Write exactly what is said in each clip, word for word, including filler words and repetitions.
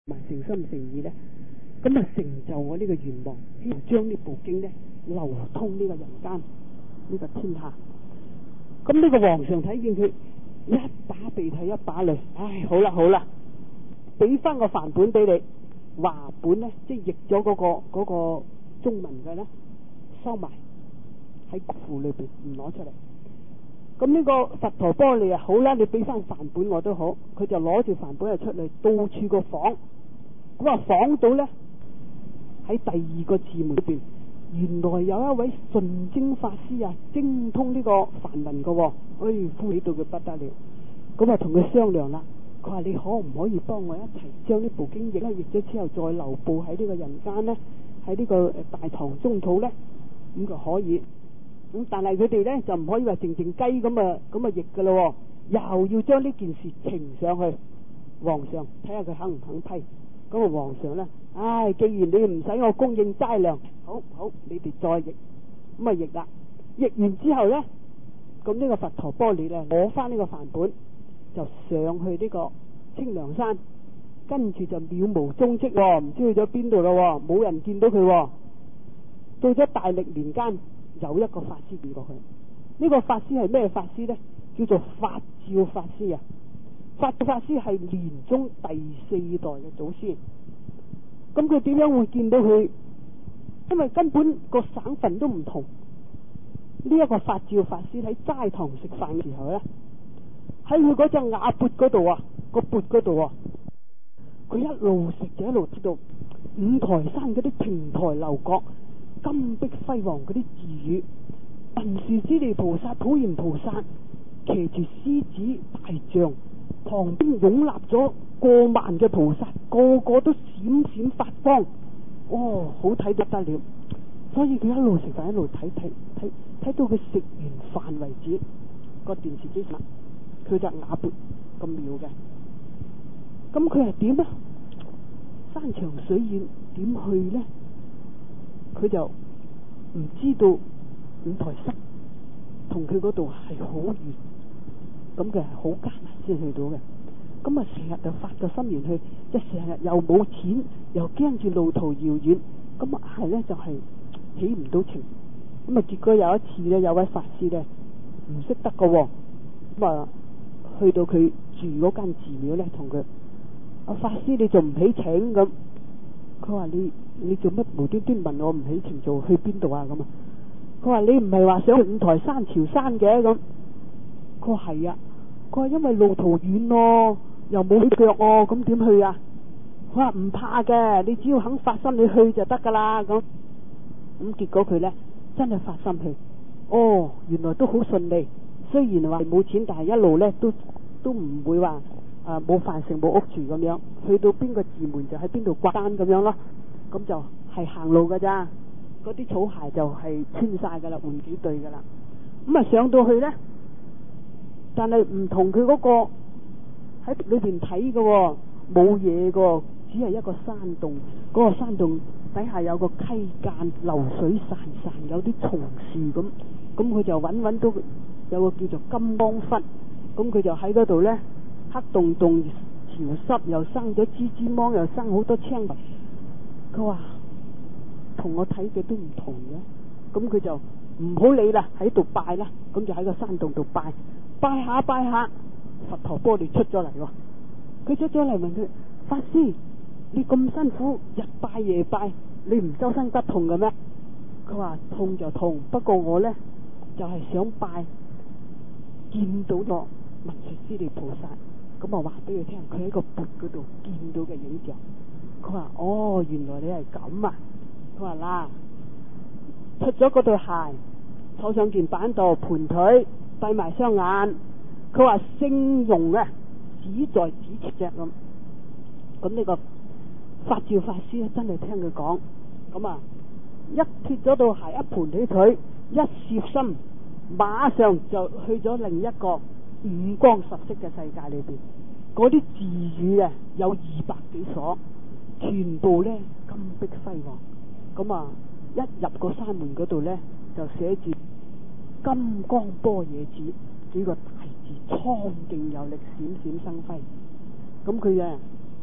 埋誠心誠意咧，咁啊成就我呢個願望，希望將呢部經咧流通呢個人間呢個天下。咁呢個皇上睇見佢一把鼻涕一把淚，唉，好啦好啦，俾翻個梵本俾你，華本咧即係譯咗嗰個嗰個中文嘅咧收埋喺庫裏邊，唔攞出嚟。咁呢個佛陀波利啊，好啦，你俾翻梵本我都好，佢就攞住梵本啊出嚟，到處個訪。咁啊訪到咧喺第二個字門裏邊，原來有一位純精法師啊，精通呢個梵文嘅，哎，歡喜到佢不得了。咁啊同佢商量啦，佢話你可唔可以幫我一齊將呢部經譯咧，譯咗之後再流布喺呢個人間咧，喺呢個大唐中土咧，咁就可以。咁但係佢哋咧就唔可以話靜靜雞咁啊咁啊譯噶咯，又要將呢件事呈上去皇上睇下佢肯唔肯批。咁啊皇上咧，唉，既然你唔使我供應齋糧，好好你哋再譯。咁啊譯啦，譯完之後咧，咁呢個佛陀波利咧攞翻呢個梵本就上去呢個清涼山，跟住就渺無蹤跡喎，唔知去咗邊度咯，冇人見到佢喎。到咗大歷年間，有一個法師見過佢，呢個法師係咩法師呢？叫做法照法師啊！法照法師係蓮宗第四代嘅祖師。咁佢點樣會見到佢？因為根本個省份都唔同。呢一個法照法師喺齋堂食飯嘅時候呢，喺佢嗰隻瓦缽嗰度啊，個缽嗰度啊，佢一路食就一路知道五台山嗰啲亭台樓閣、金碧輝煌嗰啲寺院，文殊師利菩薩、普賢菩薩騎住獅子大象，旁邊擁立咗過萬嘅菩薩，個個都閃閃發光，哦，好睇得得了。所以佢一路食飯一路睇睇睇睇到佢食完飯為止，個電視機上佢隻瓦缽咁妙嘅。咁佢係點啊？山長水遠點去呢？佢就唔知道五台山同佢嗰度係好遠，咁佢係好艱難先去到嘅。咁啊成日就發個心願去，即係成日又冇錢，又驚住路途遙遠，咁啊係咧就係、是、起唔到情。咁啊結果有一次咧，有位法師咧唔識得個，咁啊去到佢住嗰間寺廟咧，同佢啊法師你仲唔起請咁？佢話你你做乜無端端問我唔起程做去邊度啊？咁啊，佢話你唔係話想去五台山朝山嘅咁？佢話係啊，佢話因為路途遠咯，又冇腳哦，咁點去啊？佢話唔怕嘅，你只要肯發心你去就得噶啦咁。咁結果佢咧真係發心去，哦，原來都好順利。雖然話冇錢，但係一路咧都都唔會話。啊！冇飯食冇屋住咁樣，去到邊個寺門就喺邊度刮單咁樣咯，咁就係行路噶咋，嗰啲草鞋就係穿晒噶啦，換幾對噶啦。咁啊上到去呢，但係唔同佢嗰個喺裏邊睇嘅，冇嘢嘅，只係一個山洞。嗰、嗰個山洞底下有個溪澗，流水潺潺，有啲松樹咁。咁佢就揾揾到有個叫做金剛窟，咁佢就喺嗰度呢。黑洞洞潮濕，又生咗蜘蛛芒，又生好多青苔。佢話同我睇嘅都唔同嘅，咁佢就唔好理啦，喺度拜啦。咁就喺個山洞度拜，拜下拜下，佛陀波利出咗嚟喎。佢出咗嚟問佢：法師，你咁辛苦日拜夜拜，你唔周身骨痛嘅咩？佢話痛就痛，不過我呢，就係、是、想拜見到咗文殊師利菩薩。咁啊話俾佢聽，佢喺個缽嗰度見到嘅影像。佢話：哦，原來你係咁啊！佢話啦，出咗嗰對鞋，坐上件板度，盤腿，閉埋雙眼。佢話聲容啊，只在咫尺啫咁。咁呢個法照法師咧，真係聽佢講。咁啊，一脫咗對鞋，一盤起腿，一攝心，馬上就去咗另一個五光十色嘅世界裏邊，嗰啲寺宇啊有二百幾所，全部咧金碧輝煌。咁啊，一入個山門嗰度咧，就寫住金剛般若寺幾個大字，蒼勁有力，閃閃生輝。咁佢啊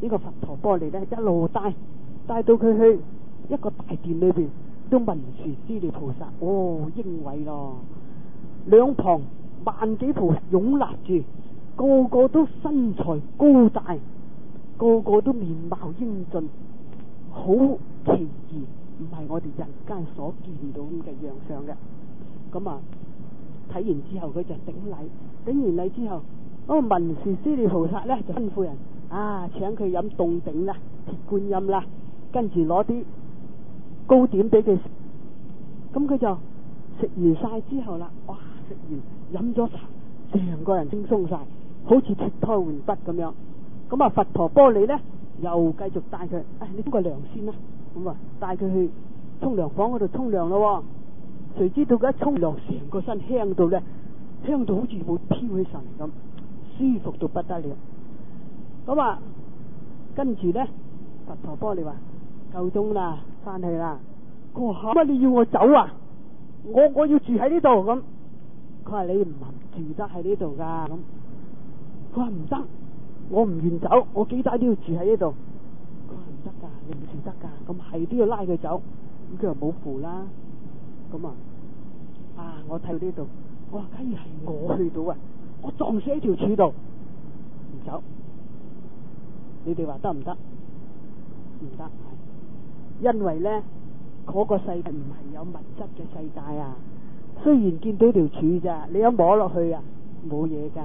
呢個佛陀波利咧一路帶帶到佢去一個大殿裏邊，都文殊師利菩薩哦英偉咯，兩旁萬幾菩薩擁立住，個個都身材高大，個個都面貌英俊，好奇異，唔係我哋人間所見到咁嘅樣相嘅。咁啊睇完之後佢就頂禮，頂完禮之後，嗰個文殊師利菩薩咧就吩咐人啊，請佢飲凍頂啦、鐵觀音啦，跟住攞啲糕點俾佢食。咁佢就食完晒之後啦，哇！食完飲咗茶，成個人輕鬆晒，好似脫胎換骨咁樣。咁啊，佛陀波利咧又繼續帶佢，誒、哎，你沖個涼先啦。咁啊，帶佢去沖涼房嗰度沖涼咯。誰知道佢一沖涼，成個身香到咧，香到好似會飄起上嚟咁，舒服到不得了。咁啊，跟住咧，佛陀波利話夠鐘啦，翻去啦。佢話乜你要我走啊？我我要住喺呢度咁。佢話你唔住得喺呢度噶咁。佢話唔得，我唔願走，我幾大都要住喺呢度。佢話唔得噶，你唔住得噶，咁係都要拉佢走。咁佢又冇符啦。咁啊，啊我睇到呢度，我話假如係我去到啊，我撞死喺條柱度，唔走。你哋話得唔得？唔得，因為咧嗰、那個世界唔係有物質嘅世界啊。雖然見到條柱咋，你一摸落去啊，冇嘢噶。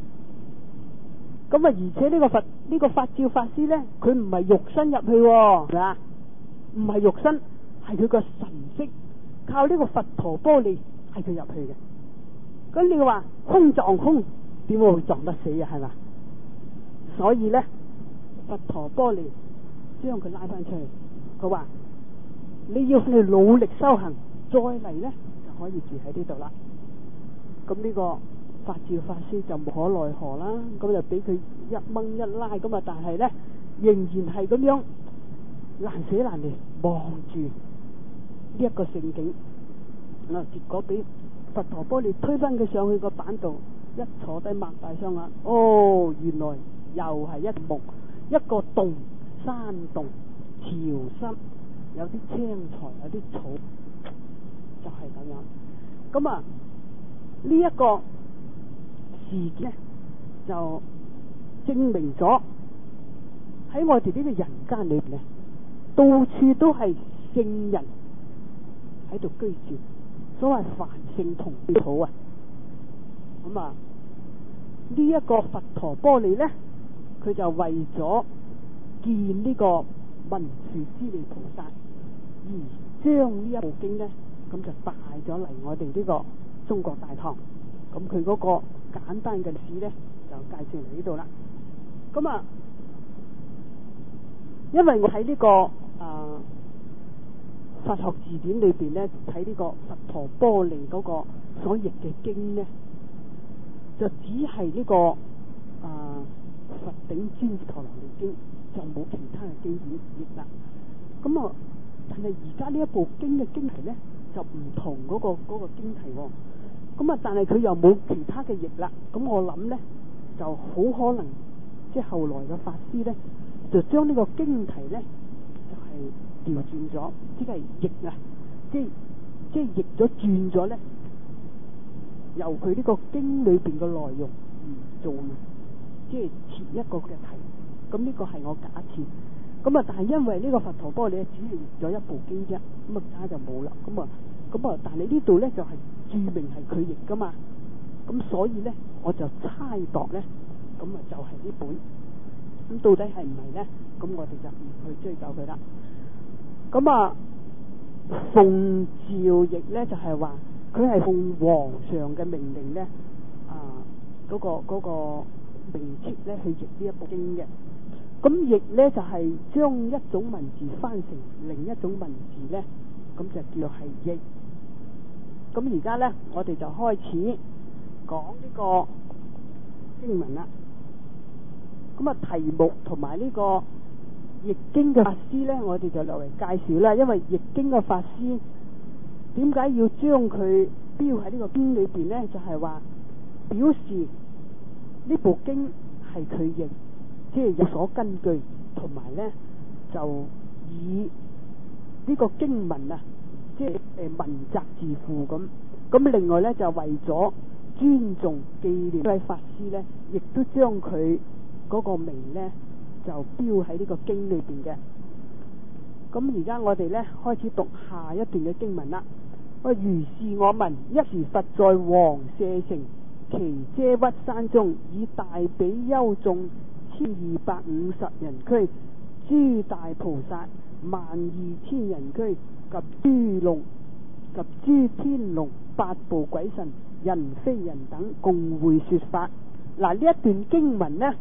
咁啊，而且呢個佛呢、這個法照法師咧，佢唔係肉身入去，係嘛？唔係肉身，係佢個神識，靠呢個佛陀波利係佢入去嘅。咁你話空撞空，點會撞得死啊？係嘛？所以咧，佛陀波利將佢拉翻出去，佢話你要去努力修行，再嚟咧就可以住喺呢度啦。咁呢個法照法師就無可奈何啦，咁就俾佢一掹一拉，咁啊，但係咧仍然係咁樣難捨難離望住呢一個聖景。嗱，結果俾佛陀波利推翻佢上去個板度，一坐低擘大雙眼，哦，原來又係一木一個洞，山洞潮濕，有啲青苔，有啲草，就係、是、咁樣。咁啊，呢、這、一個事件呢，就證明咗喺我哋呢個人間裏邊咧，到處都係聖人喺度居住，所謂凡聖同居土啊。咁啊，呢、這、一個佛陀波利呢，佢就為咗見呢個文殊師利菩薩，而將呢一部經呢，咁就帶咗嚟我哋呢個中國大唐。咁佢嗰個簡單嘅歷史呢，就介紹嚟呢度啦。咁啊，因為我喺呢、這個啊佛學字典裏邊呢，睇呢個佛陀波利嗰個所譯嘅經呢，就只係呢、這個啊佛頂尊陀羅尼經，就冇其他嘅經典譯啦。咁啊，但係而家呢一部經嘅經題呢，就唔同嗰、那個嗰、那個經題喎。咁啊，但係佢又冇其他嘅譯啦。咁我諗呢，就好可能即係後來嘅法師呢，就將呢個經題呢，就係調轉咗，即係譯啊，即係即係譯咗轉咗呢，由佢呢個經裏邊嘅內容而做，即係設一個嘅題。咁呢個係我假設。咁啊，但係因為呢個佛陀波利只係譯咗一部經啫，咁啊家就冇啦。咁啊，咁啊，但係呢度呢，就係、是。註明係佢譯噶嘛，咁所以呢，我就猜度呢，咁啊就係呢本，咁到底係唔係呢？咁我哋就唔去追究佢啦。咁啊，奉詔譯呢，就係話佢係奉皇上嘅命令呢，啊嗰、嗰個、嗰個名冊呢去譯呢一部經嘅。咁譯呢，就係、是、將一種文字翻成另一種文字呢，咁就叫係譯。咁而家呢，我哋就開始講呢個經文啦。咁啊，題目同埋呢個譯經嘅法師呢，我哋就略為介紹啦。因為譯經嘅法師點解要將佢標喺呢個經裏邊呢？就係、是、話表示呢部經係佢譯，即係有所根據， 同埋咧就以呢個經文啊，即係誒文責自負咁。咁另外咧就為咗尊重紀念呢位法師咧，亦都將佢嗰個名咧就標喺呢個經裏邊嘅。咁而家我哋咧開始讀下一段嘅經文啦。如是我聞，一時佛在王舍城耆闍鬱山中，以大比丘眾千二百五十人俱，諸大菩薩萬二千人俱，及諸龍及諸天龍八部鬼神人非人等共會說法。嗱，呢一段經文呢，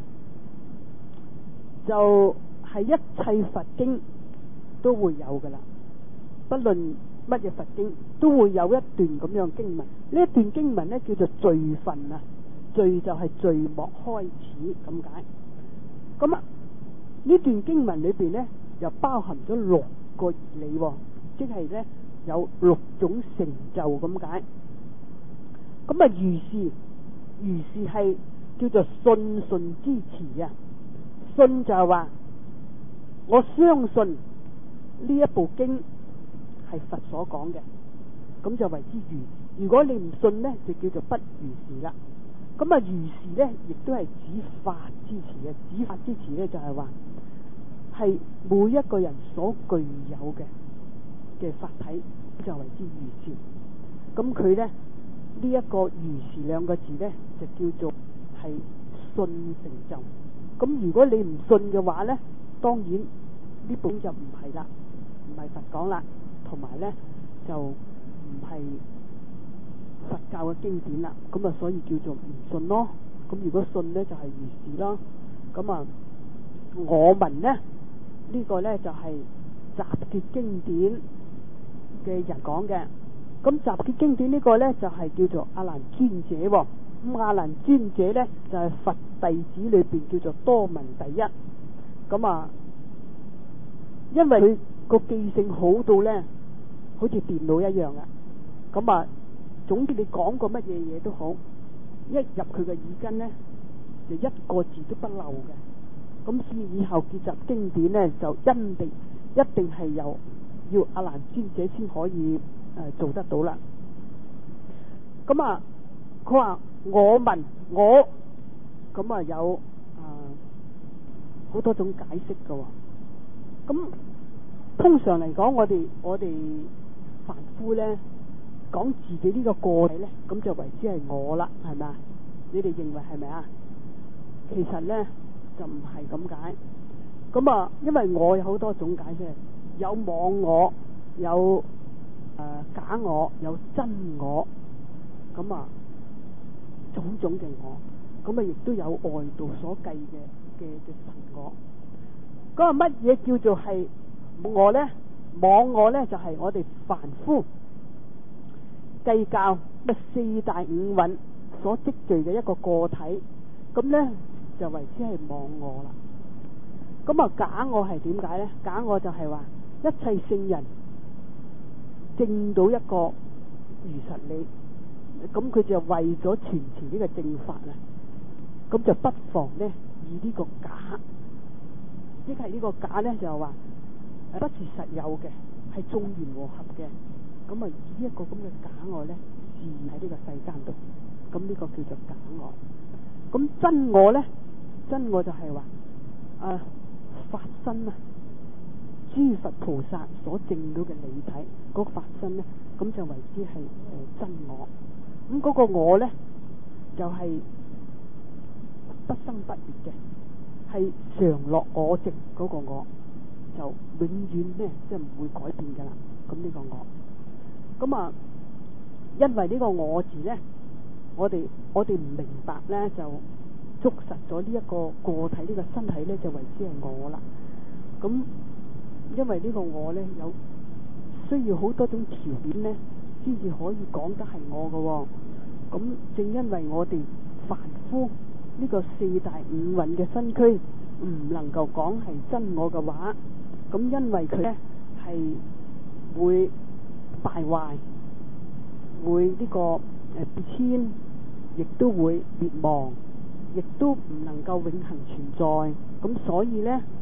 就係、是、一切佛經都會有噶啦，不論乜嘢佛經都會有一段咁樣經文。呢一段經文呢，叫做序分啊，序就係序幕開始咁解。咁啊呢段經文裏邊呢，又包含咗六個義理，即係呢有六種成就咁解。咁啊如是如是係叫做信信之詞啊，信就係話我相信呢一部經係佛所講嘅，咁就為之如。如果你唔信呢，就叫做不如是啦。咁啊如是呢，亦都係指法之詞嘅。指法之詞呢，就係話係每一個人所具有嘅嘅法體，就為之如是。咁佢呢，呢一個如是兩個字呢，就叫做係信成就。咁如果你唔信嘅話呢，當然呢本就唔係啦，唔係佛講啦，同埋呢就唔係佛教嘅經典啦。咁啊所以叫做唔信咯。咁如果信呢，就係如是咯。咁啊我聞呢，呢個呢就係集結經典嘅人講嘅。咁集結經典呢個呢，就係叫做阿難尊者。咁阿難尊者呢，就係佛弟子裏邊叫做多聞第一。咁啊因為佢個記性好到呢，好似電腦一樣啊。咁啊總之你講過乜嘢嘢都好，一入佢嘅耳根呢，就一個字都不漏嘅。咁所以以後結集經典呢，就一定一定係由要阿難尊者先可以誒、呃、做得到啦。咁啊佢話我聞我，咁啊有啊好、呃、多種解釋噶。咁通常嚟講，我哋我哋凡夫咧講自己呢個個體咧，咁就為之係我啦，係咪啊？你哋認為係咪啊？其實咧就唔係咁解。咁啊，因為我有好多種解釋，有妄我，有誒、呃、假我，有真我，咁啊種種嘅我，咁啊亦都有外道所計嘅嘅嘅神我。咁啊乜嘢叫做係我呢？妄我呢，就係、是、我哋凡夫計較乜四大五蘊所積聚嘅一個個體，咁呢就為之係妄我啦。咁啊假我係點解呢？假我就係話一切聖人證到一個如實理，咁佢就為咗傳持呢個正法啊，咁就不妨呢以呢個假，即係呢個假呢，就係話不是實有嘅，係眾緣和合嘅。咁啊以一個咁嘅假我呢，自現喺呢個世間度，咁呢個叫做假我。咁真我呢？真我就係話啊法身啊，諸佛菩薩所證到嘅理體嗰、那個法身呢，咁就為之係誒真我。咁嗰個我呢，就係、是、不生不滅嘅，係常樂我淨嗰個我，就永遠呢，即係唔會改變噶啦。咁呢個我，咁啊因為呢個我字呢，我哋我哋唔明白呢，就捉實咗呢一個個體呢、呢個身體呢，就為之係我啦。咁因為呢個我呢，有需要好多種條件呢，先至可以講得係我嘅、哦。咁正因為我哋凡夫呢個四大五蘊嘅身軀唔能夠講係真我嘅話，咁因為佢呢係會敗壞，會呢、呢個誒變遷，亦都會滅亡，亦都唔能夠永恆存在。咁所以呢，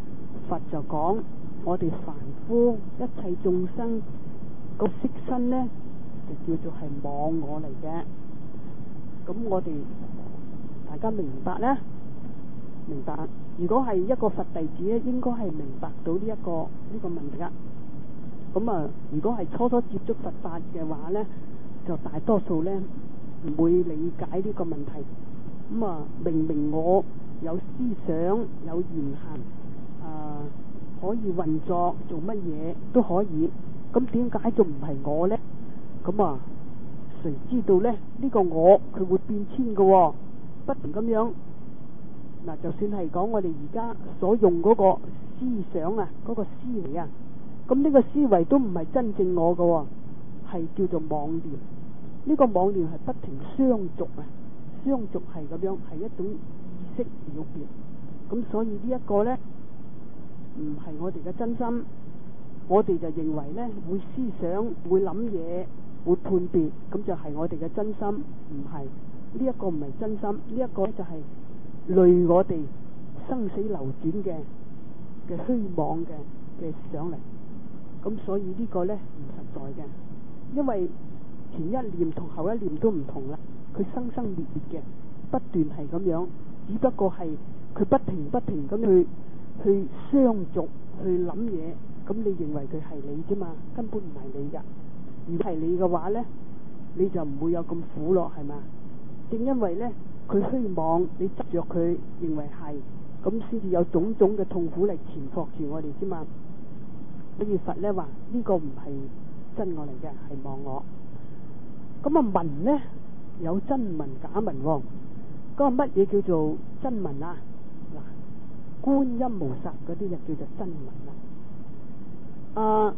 佛就講我哋凡夫一切眾生個色身呢，就叫做係妄我嚟嘅。咁我哋大家明白呢？明白。如果係一個佛弟子咧，應該係明白到呢、這、一個呢、這個問題噶。咁啊，如果係初初接觸佛法嘅話呢，就大多數呢唔會理解呢個問題。咁啊，明明我有思想、有言行，啊可以運作做乜嘢都可以，咁點解仲唔係我呢？咁啊，誰知道呢？呢、這個我佢會變遷嘅、哦，不斷咁樣。嗱，就算係講我哋而家所用嗰個思想啊，嗰、嗰個思維啊，咁呢個思維都唔係真正我嘅、哦，係叫做妄念。呢、呢個妄念係不停相續啊，相續係咁樣，係一種意識了別。咁所以呢一個呢，唔係我哋嘅真心，我哋就認為呢，會思想、會諗嘢、會判別，咁就係我哋嘅真心。唔係，呢一個唔係真心，呢、呢、一個就係累我哋生死流轉嘅嘅虛妄嘅嘅上嚟。咁所以呢個呢，唔實在嘅，因為前一念同後一念都唔同啦，佢生生滅滅嘅，不斷係咁樣，只不過係佢不停不停咁去去相續去諗嘢，咁你認為佢係你啫嘛，根本唔係你噶。如果係你嘅話呢，你就唔會有咁苦咯，係嘛？正因為呢，佢虛妄，你執着佢認為係，咁先至有種種嘅痛苦嚟纏縛住我哋啫嘛。所以佛呢話呢個唔係真我嚟嘅，係妄我。咁啊聞呢有真聞假聞，咁啊乜嘢叫做真聞啊？嗱，觀音菩薩嗰啲就叫做真聞啦。啊，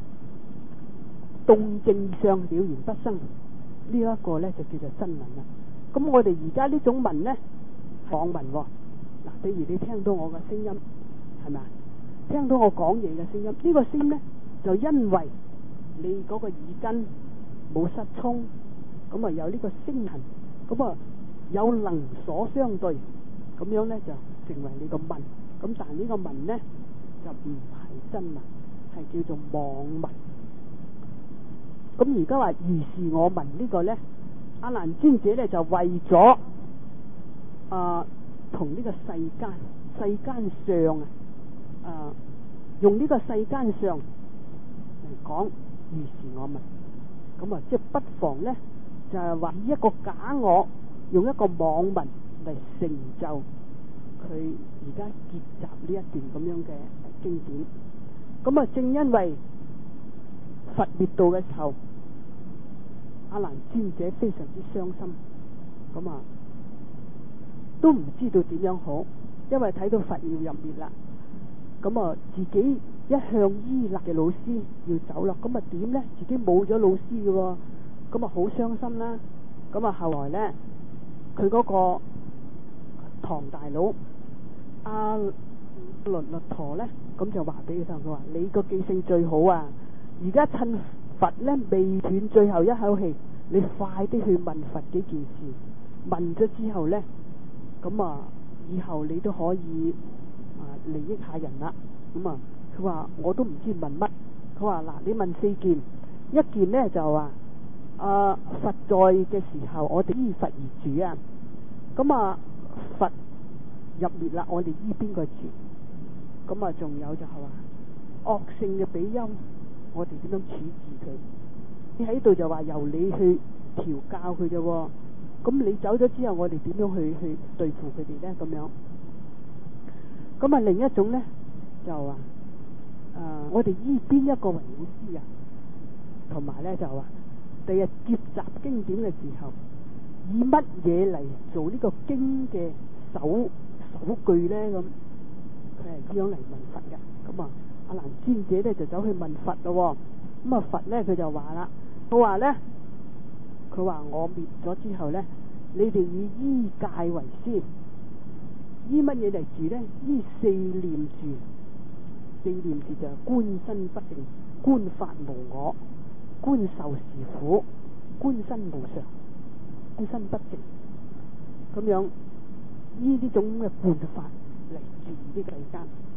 動靜相了然不生，呢、這、一個呢就叫做真聞啦。咁我哋而家呢種聞呢，妄聞。嗱，比如你聽到我嘅聲音，係咪啊？聽到我講嘢嘅聲音，呢、這個聲音呢，就因為你嗰個耳根冇失聰，咁啊有呢個聲聞，咁啊有能所相對，咁樣呢就成為你個聞。咁但係呢個聞呢，就唔係真聞，係叫做妄聞。咁而家話如是我聞呢個呢，阿難尊者呢就為咗啊同呢個世間世間上啊。啊！用呢個世間上嚟講如是我聞，咁啊，即係不妨呢，就係、是、話以一個假我，用一個妄聞嚟成就佢而家結集呢一段咁樣嘅經典。咁啊，正因為佛滅度嘅時候，阿難尊者非常之傷心，咁啊，都唔知道點樣好，因為睇到佛要入滅啦。咁啊，自己一向依賴嘅老師要走啦，咁啊點呢？自己冇咗老師嘅喎，咁啊好傷心啦。咁啊後來呢，佢嗰個唐大佬阿律律陀呢，咁就話俾佢聽，佢話你個記性最好啊！而家趁佛呢未斷最後一口氣，你快啲去問佛幾件事，問咗之後呢，咁啊以後你都可以。啊！利益下人啦，咁啊，佢話我都唔知問乜。佢話嗱，你問四件，一件呢就話啊，佛在嘅時候，我哋依佛而住啊。咁啊，佛入滅啦，我哋依邊個住？咁啊，仲有就係話惡性嘅比丘，我哋點樣處置佢？你喺度就話由你去調教佢啫喎。咁你走咗之後，我哋點樣去去對付佢哋呢？咁樣。咁啊，另一種呢，就話，誒、呃，我哋依邊一個為老師啊，同埋呢，就話，第日結集經典嘅時候，以乜嘢嚟做呢個經嘅首首句呢？咁佢係咁樣嚟問佛嘅。咁啊，阿難尊者呢，就走去問佛咯。咁啊，佛呢，佢就話啦，佢話呢，佢話我滅咗之後呢，你哋以依戒為先。依乜嘢嚟住呢？依四念住，四念住就係觀身不淨，觀法無我，觀受是苦，觀身無常，觀身不淨。咁樣依呢種嘅辦法嚟住呢個世間。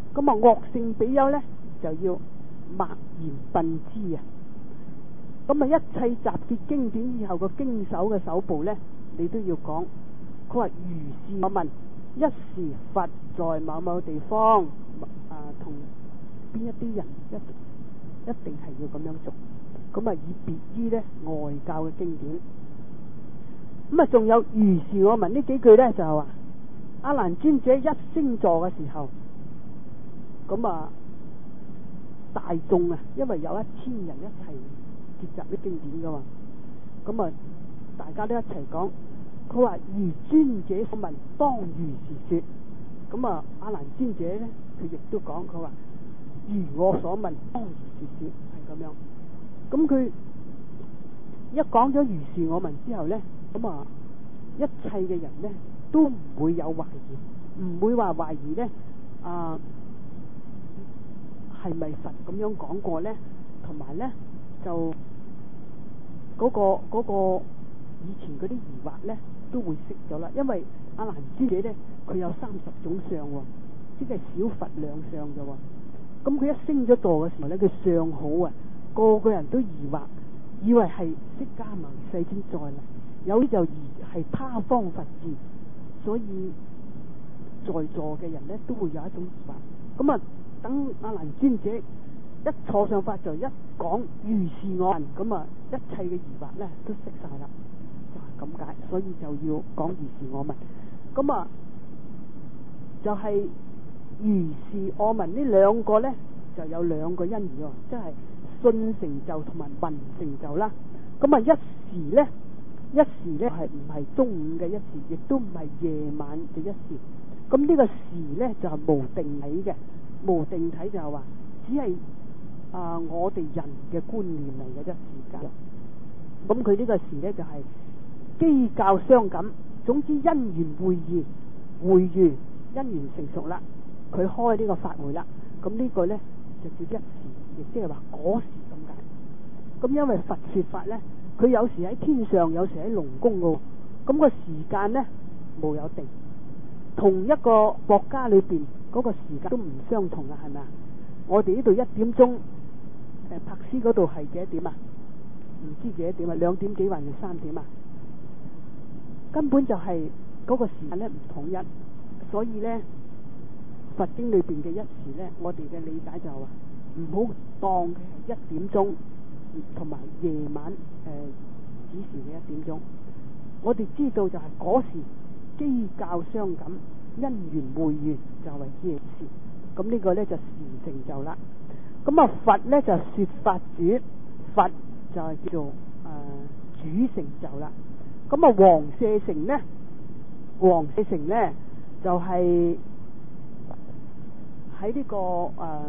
咁啊惡性比丘咧就要默然笨之啊。咁啊一切集結經典以後個經手嘅手部咧，你都要講。佢話如是我問，一時佛在某某地方啊，同邊一啲人一一定係要咁樣做。咁啊以別於咧外教嘅經典。咁啊仲有如是我問呢幾句咧，就係話阿難尊者一升座嘅時候，咁啊大眾啊，因為有一千人一齊結集啲經典噶嘛，咁啊大家都一齊講。佢話如尊者所問，當如是說。咁啊阿難尊者咧，佢亦都講，佢話如我所問，當如是說，係咁樣。咁佢一講咗如是我問之後咧，咁啊一切嘅人咧都唔會有懷疑，唔會話懷疑咧啊係咪佛咁樣講過咧，同埋咧就嗰個嗰個以前嗰啲疑惑咧都會熄咗啦。因為阿難尊者咧佢有三十種相喎，即係小佛兩相啫喎。咁佢一升咗座嘅時候咧，佢相好啊，個個人都疑惑，以為係釋迦牟尼世尊再嚟，有啲就疑係他方佛智，所以在座嘅人咧都會有一種疑惑。咁啊等阿難尊者一坐上法座，一講如是我問，咁啊一切嘅疑惑咧都熄晒啦，就係咁解。所以就要講如是我問。咁啊就係、是、如是我問呢兩個咧就有兩個因緣喎，即係信成就同埋聞成就啦。咁啊一時咧一時咧係唔係中午嘅一時，亦都唔係夜晚嘅一時。咁呢個時咧就係、是、無定體嘅，無定體就係話只係啊、呃、我哋人嘅觀念嚟嘅啫，時間。咁佢呢個時咧就係、是、機教相感，總之因緣會意會遇，因緣成熟啦，佢開呢個法會啦。咁呢個咧就叫一時，亦即係話嗰時咁解。咁因為佛說法咧，佢有時喺天上，有時喺龍宮嘅，咁、那個時間咧冇有定。同一個國家裏邊嗰個時間都唔相同啊，係咪啊？我哋呢度一點鐘，誒柏斯嗰度係幾多點啊？唔知幾多點啊？兩點幾還是三點啊？根本就係嗰個時間咧唔統一，所以咧佛經裏邊嘅一時咧，我哋嘅理解就係話唔好當佢係一點鐘，同埋夜晚誒子時嘅一點鐘。我哋知道就係嗰時機教相感，因緣會遇就為之時。咁呢個咧就時成就啦。咁啊佛咧就說法主，佛就係叫做誒、呃、主成就啦。咁啊王舍城咧，王舍城咧就係喺呢個誒、呃、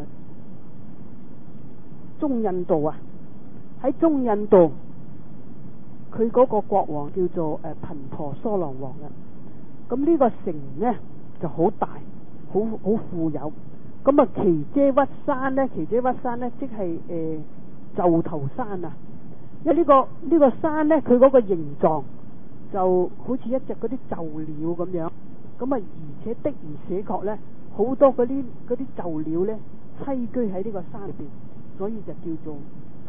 中印度啊，喺中印度佢嗰個國王叫做誒頻婆娑羅王啊。咁呢個城咧就好大，好好富有。咁啊耆闍鬱山咧，耆闍鬱山咧即係誒鷲頭山啊。因為呢、這個呢、這個山咧，佢嗰個形狀就好似一隻嗰啲鷲鳥咁樣。咁啊而且的而且確咧，好多嗰啲嗰啲鷲鳥咧棲居喺呢個山裏邊，所以就叫做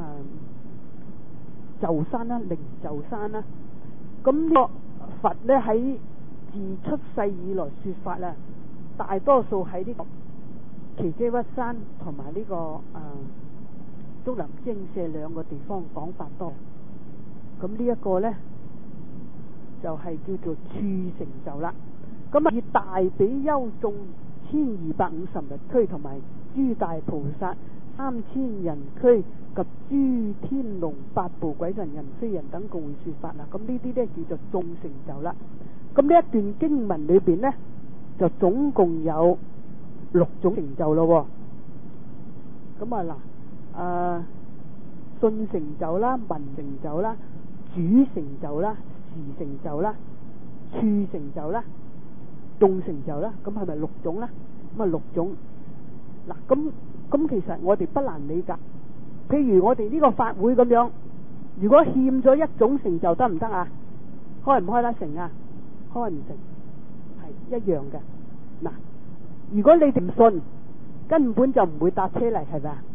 誒鷲山啦，靈鷲山啦。咁呢個佛咧喺自出世以來說法啦，大多數喺呢個耆闍鬱山同埋呢個誒竹林精舍兩個地方講法多。咁呢一個咧就係、是、叫做處成就啦。咁啊以大比丘眾千二百五十日區同埋諸大菩薩三千人區及諸天龍八部鬼神人非人等共會說法啦。咁呢啲咧叫做眾成就啦。咁呢一段經文裏邊咧就總共有六種成就咯。咁啊嗱，誒信成就啦、聞成就啦、主成就啦、時成就啦、處成就啦、眾成就啦。咁係咪六種咧？咁啊六種。嗱，咁咁其實我哋不難理解。譬如我哋呢個法會咁樣，如果欠咗一種成就得唔得啊？開唔開得成啊？開唔成，係一樣嘅。嗱，如果你哋唔信， 根本就唔會搭車嚟，係咪啊？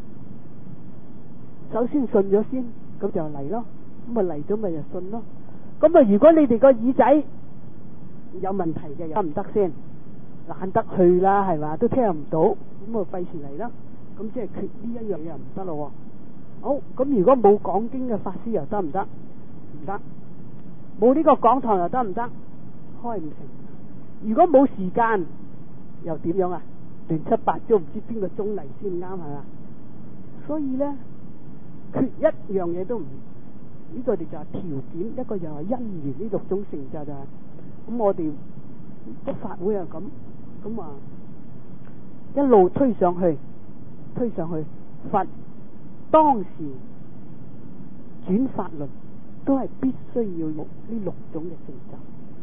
首先信咗先，咁就嚟咯。咁啊嚟咗咪就信咯。咁啊，如果你哋個耳仔有問題嘅，又得唔得先？懶得去啦，係嘛，都聽唔到，咁啊費事嚟啦。咁即係缺呢一樣嘢又唔得咯。好，咁如果冇講經嘅法師又得唔得？唔得。冇呢個講堂又得唔得？開唔成。如果冇時間又點樣啊？亂七八糟，唔知邊個鐘嚟先啱，係嘛？所以咧，缺一樣嘢都唔，呢個哋就係條件，一個又係因緣，呢六種成就就係。咁我哋個法會係咁，咁啊一路推上去，推上去，佛當時轉法輪都係必須要用呢六種嘅成就。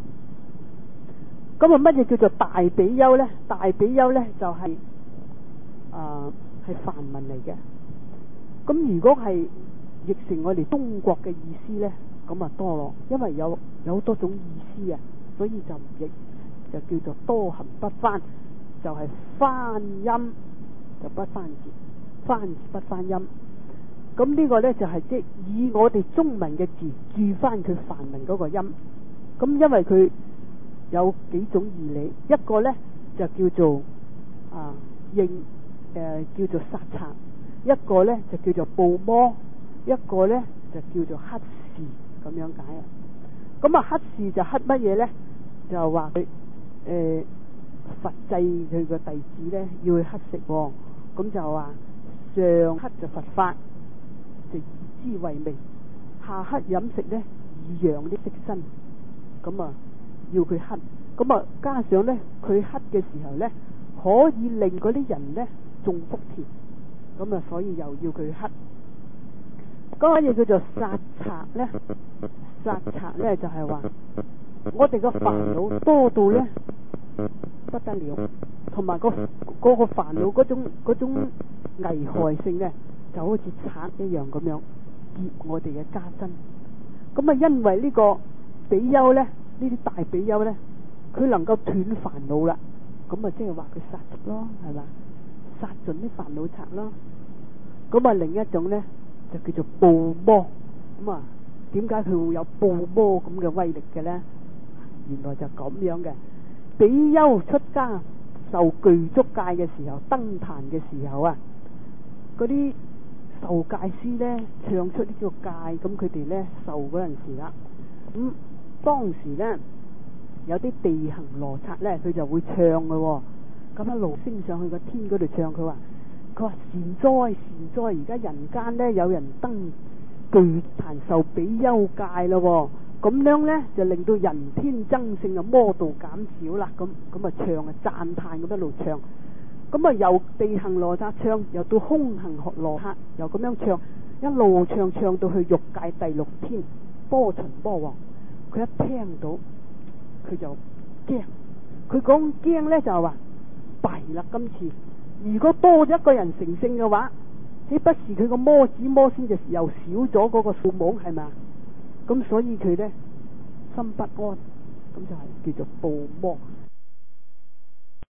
咁啊，乜嘢叫做大比丘呢？大比丘呢就係啊係梵文嚟嘅。咁如果係譯成我哋中國嘅意思呢，咁啊多咯，因為有有好多種意思啊，所以就唔譯，就叫做多行不翻，就係、是、翻音就不翻字，翻字不翻音。咁呢個呢，就係即係以我哋中文嘅字注翻佢梵文嗰個音。咁因為佢有幾種義理，一個呢就叫做啊應誒、呃、叫做殺賊，一個呢就叫做報魔，一個呢就叫做乞士，咁樣解啊。咁啊乞士就乞乜嘢呢？就話佢誒佛制佢個弟子呢要去乞食，哦，咁就話上乞就佛法，就以之為名；下乞飲食呢以養啲色身，咁啊要佢乞。咁啊加上呢佢乞嘅時候呢，可以令嗰啲人呢中福田，咁啊所以又要佢乞。嗰個嘢叫做殺賊呢，殺賊呢就係話我哋個煩惱多到呢不得了，同埋、嗰個嗰、嗰個煩惱嗰種嗰種危害性呢，就好似賊一樣咁樣劫我哋嘅家珍。咁啊因為呢個比丘呢，呢啲大比丘呢，佢能夠斷煩惱啦，咁啊即係話佢殺賊咯，係嘛，殺盡啲煩惱賊咯。咁啊另一種呢，就叫做報魔。咁啊點解佢會有報魔咁嘅威力嘅呢？原來就咁樣嘅。比丘出家受具足戒嘅時候，登壇嘅時候啊，嗰啲受戒師呢唱出呢個戒，咁佢哋呢受嗰陣時啦，咁、嗯、當時呢有啲地行羅剎呢，佢就會唱嘅，哦，咁一路升上去個天嗰度唱，佢話佢話善哉善哉，而家人間呢有人登具壇受比丘戒咯，咁樣呢就令到人天增盛啊，魔道減少啦，咁咁啊唱啊讚嘆咁一路唱，咁啊由地行羅剎唱，又到空行羅剎又咁樣唱，一路唱唱到去欲界第六天多旬魔王，佢一聽到佢就驚，佢講驚呢就係話弊啦，今次如果多咗一個人成聖嘅話，豈不是佢個魔子魔仙就又少咗嗰個數目，係咪？咁所以佢呢心不安，咁就係叫做報魔。